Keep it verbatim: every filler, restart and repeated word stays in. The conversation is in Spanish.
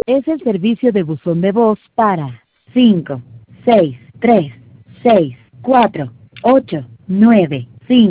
es el servicio de buzón de voz para cinco seis tres seis cuatro ocho nueve